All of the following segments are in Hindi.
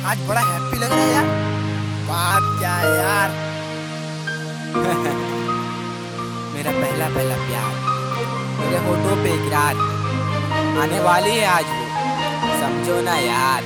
आज बड़ा हैप्पी लग रहा है यार। बात क्या है यार। मेरा पहला पहला प्यार, मेरे होठों पे इकरार, आने वाली है आज वो, समझो ना यार।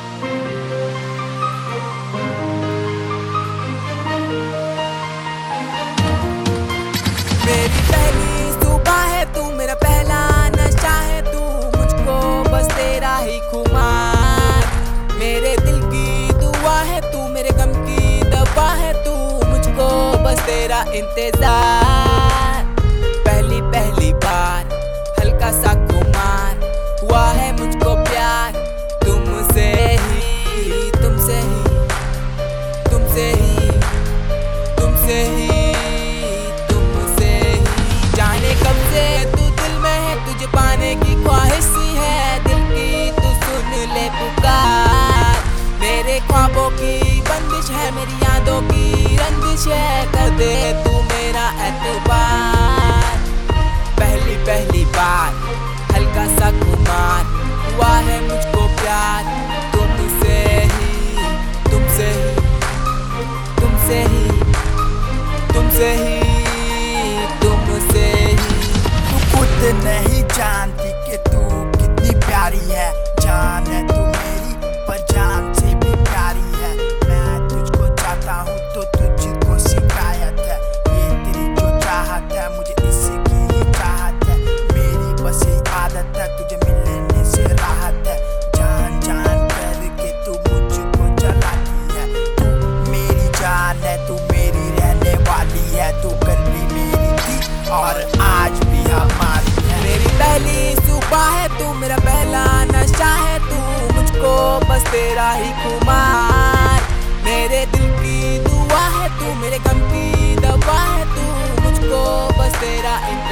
मेरी पहली सुबह है तू, मेरा पहला नशा है तू, मुझको बस तेरा ही खुमार। मेरे दिल की दुआ है तू, मेरे गम की दवा है तू, मुझको बस तेरा इंतजार। पहली पहली बार हल्का सा खुमार हुआ है मुझको प्यार, तुमसे ही तुमसे ही तुमसे ही तुमसे ही तुमसे ही। जाने कब से तू दिल में है, तुझे पाने की ख्वाहिश सी है दिल की, तू सुन ले पुकार। मेरे ख्वाबों की बंदिश है, मेरी यादों की रंजिश है, कर दे तू मेरा एतबार। पहली पहली बार हल्का सा खुमार हुआ है मुझको प्यार, तुमसे ही तुमसे ही तुमसे ही तुमसे ही तुमसे ही। तू खुद नहीं जानती कि तू कितनी प्यारी है, जान है तू मेरी पर जान से भी प्यारी है। मैं तुझको चाहता हूँ तो तुझको शिकायत है, ये तेरी जो चाहत है मुझे इसकी ही चाहत है। मेरी बस ये आदत है तुझे मिलने से राहत है, जान जान करके तू मुझको जलाती है। तू मेरी जान है, तू मेरी रहने वाली है, तू कल भी मेरी थी और आज भी हमारी है। मेरी पहली सुबह है तू, मेरा पहला नशा है तू, मुझको बस तेरा ही खुमार। मेरे दिल की दुआ है तू, मेरे गम की दवा है तू, मुझको बस तेरा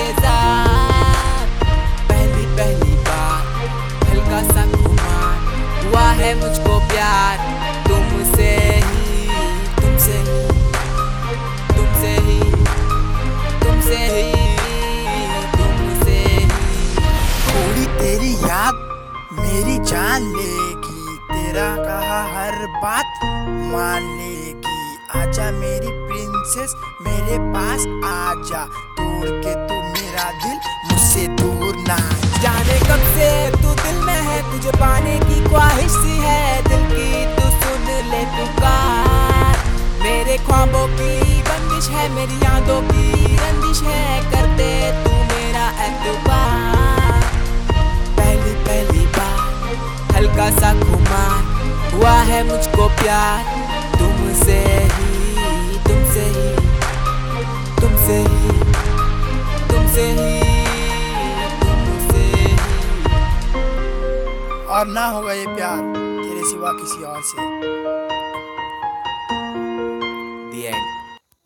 इंतजार। पहली पहली बार हल्का सा खुमार हुआ है मुझको प्यार, तुमसे ही तुमसे ही तुमसे ही तुमसे ही तुमसे ही। थोड़ी तेरी याद मेरी जान लेगी, तेरा कहा हर बात मान लेगी। आजा मेरी प्रिंसेस मेरे पास आजा, तोड़ के तू मेरा दिल मुझसे दूर ना। जाने कब से तू दिल में है, तुझे पाने की ख्वाहिश सी है दिल की, तू सुन ले पुकार। मेरे ख्वाबों की बंदिश है, मेरी यादों की रंजिश है, कर दे तू मेरा एतबार। पहली पहली बार हल्का सा खुमार हुआ है मुझको प्यार, तुमसे ही तुमसे ही तुमसे ही तुमसे ही तुमसे ही। और ना होगा ये प्यार तेरे सिवा किसी और से।